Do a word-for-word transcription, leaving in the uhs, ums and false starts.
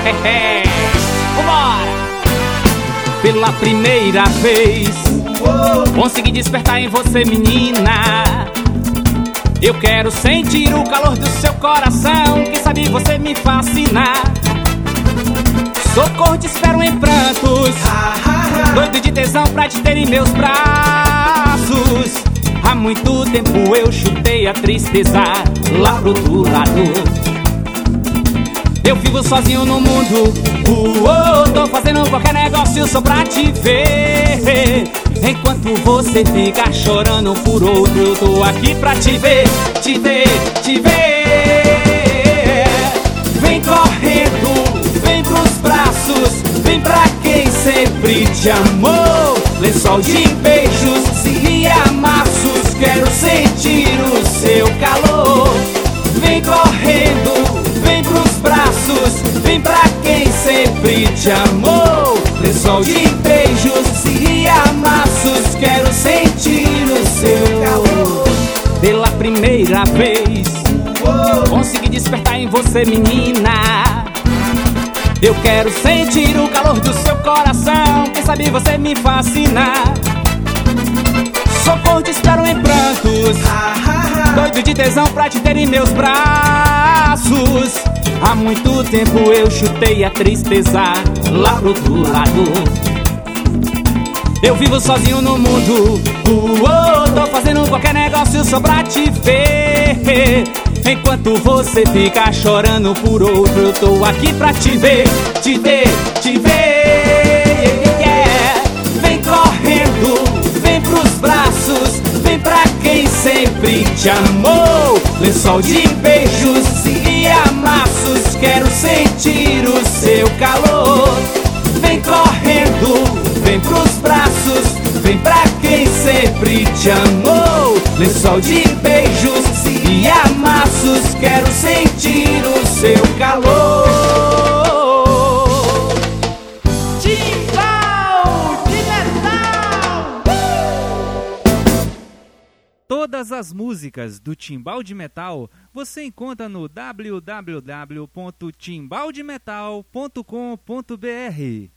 Vambora! Pela primeira vez consegui despertar em você, menina. Eu quero sentir o calor do seu coração. Quem sabe você me fascinar. Socorro, te espero em prantos, doido de tesão pra te ter em meus braços. Há muito tempo eu chutei a tristeza lá pro outro lado. Eu vivo sozinho no mundo, uh, oh, tô fazendo qualquer negócio só pra te ver. Enquanto você fica chorando por outro, eu tô aqui pra te ver, te ver, te ver. Vem correndo, vem pros braços, vem pra quem sempre te amou. Lençol de beijos e amassos, quero sentir o seu calor. Vem correndo, vem pros braços, vem pra quem sempre te amou. Lençol de beijos e amassos, quero sentir o seu calor. Pela primeira vez consegui despertar em você, menina. Eu quero sentir o calor do seu coração. Quem sabe você me fascinar. Socorro, te espero em prantos, doido de tesão pra te ter em meus braços. Há muito tempo eu chutei a tristeza lá pro outro lado. Eu vivo sozinho no mundo, uh, oh, tô fazendo qualquer negócio só pra te ver. Enquanto você fica chorando por outro, eu tô aqui pra te ver, te ver, te ver, yeah. Vem correndo, vem pros braços, vem pra quem sempre te amou. Lençol de beijos e amassos, quero sentir o seu calor. Vem correndo, vem pros braços, vem pra quem sempre te amou. Lençol de beijos e amassos, quero sentir o seu calor. Timbal de Metal! Todas as músicas do Timbal de Metal você encontra no w w w ponto timbal de metal ponto com ponto b r.